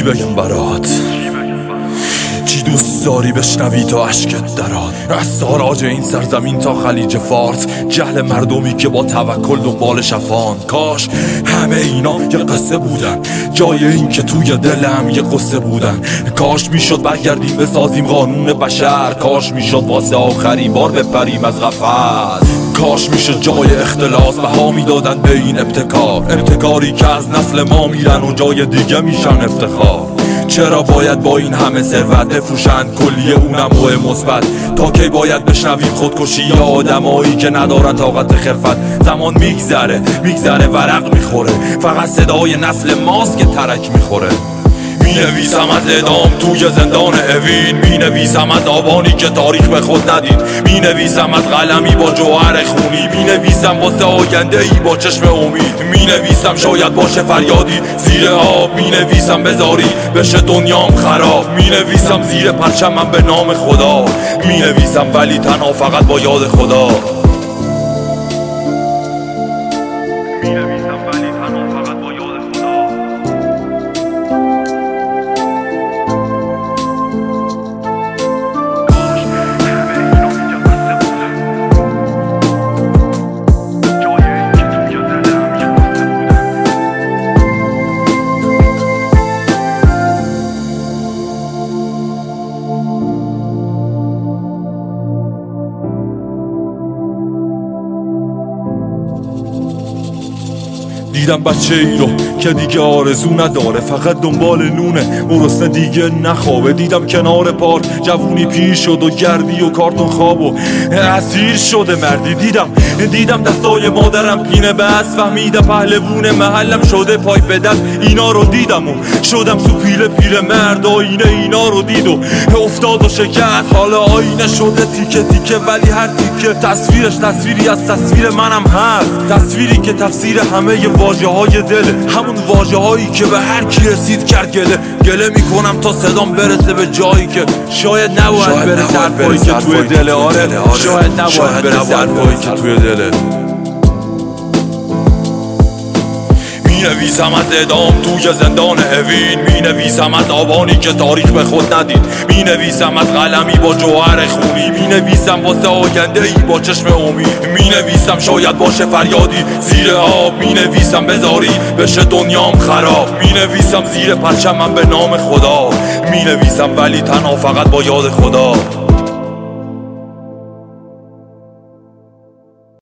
بگم برات؟ چی دوست داری بشنوی تا اشکت دراد؟ از تاراج این سرزمین تا خلیج فارس، جهل مردمی که با توکل دنبال شفان. کاش همه اینا یه قصه بودن، جای این که توی دلم یه قصه بودن. کاش میشد برگردیم بسازیم قانون بشر، کاش میشد واسه آخرین بار بپریم از قفس. کاش میشد جای اختلاس بها میدادن به این ابتکاری که از نسل ما میرن و جای دیگه میشن افتخار. چرا باید با این همه ثروت بفروشن کلیه اونم و مثبت؟ تا کی باید بشنویم خودکشی یا آدمایی که ندارن طاقت خرفت؟ زمان میگذره ورق میخوره، فقط صدای نسل ماست که ترک میخوره. مینویسم از اعدام توی زندان اوین، مینویسم از آبانی که تاریخ به خود ندید، مینویسم از قلمی با جوهر خونی، مینویسم واسه آینده ای با چشم امید، مینویسم شاید باشه فریادی زیر آب، مینویسم بذاری بشه دنیام خراب، مینویسم زیر پرچمم به نام خدا، مینویسم ولی تنها فقط با یاد خدا. دیدم بچه ای رو که دیگه آرزو نداره، فقط دنبال نونه، گرسنه دیگه نخوابه. دیدم کنار پارک جوونی پیر شد و گردی و کارتون خواب و اسیر شده مردی. دیدم دستای مادرم پینه بس، فهمیدم پهلوون محلم شده پای به دست. اینا رو دیدم و شدم تو پیر مرد، آینه اینا رو دید و افتاد و شکست. حالا آینه شده تیکه تیکه، ولی هر تیکه تصویرش تصویری از تصویر منم هست، تصویری که تفسیر همه واژه های دله، همون واژه هایی که به هر کی رسید کرد گله میکنم تا صدام برسه به جایی که شاید نباید برسه حرفایی که توی دله. آره شاید نباید برسه حرفایی که توی دله. مینویسم از اعدام توی زندان اوین، مینویسم از آبانی که تاریخ به خود ندید، مینویسم از قلمی با جوهر خونی، مینویسم واسه آینده ای با چشم امید، مینویسم شاید باشه فریادی زیر آب، مینویسم بذاری بشه دنیام خراب، مینویسم زیر پرچمم به نام خدا، مینویسم ولی تنها فقط با یاد خدا.